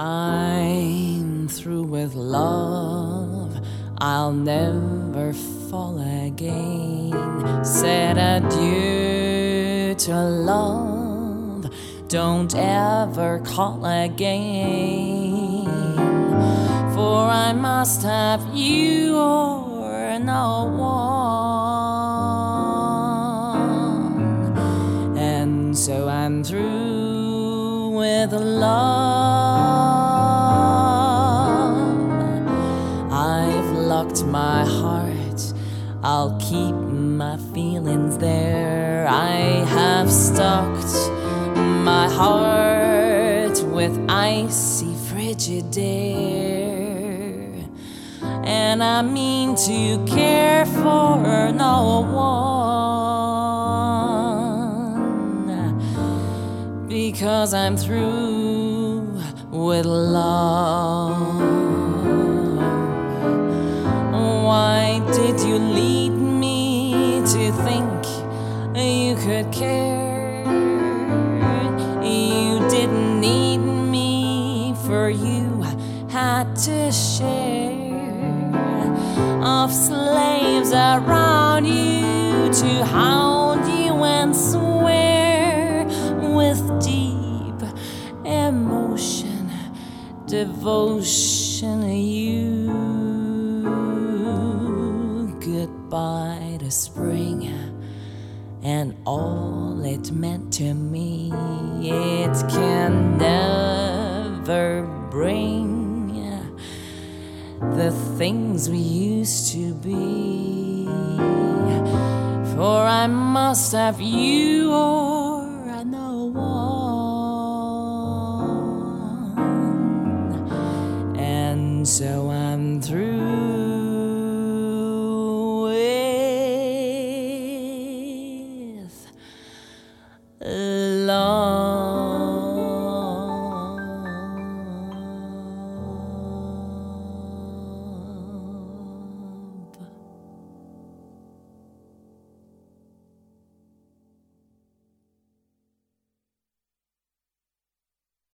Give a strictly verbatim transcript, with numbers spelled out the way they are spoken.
I'm through with love, I'll never fall again. Said adieu to love, don't ever call again. For I must have you or no one. And so I'm through with love. I've locked my heart, I'll keep my feelings there. I have stocked my heart with icy frigid air, and I mean to care for no one, because I'm through with love. Why did you lead me to think you could care? You didn't need me, for you had to share. Of slaves around you to hound you and swear with deep emotion, devotion. You goodbye to spring and all it meant to me. It can never bring the things we used to be, for I must have you.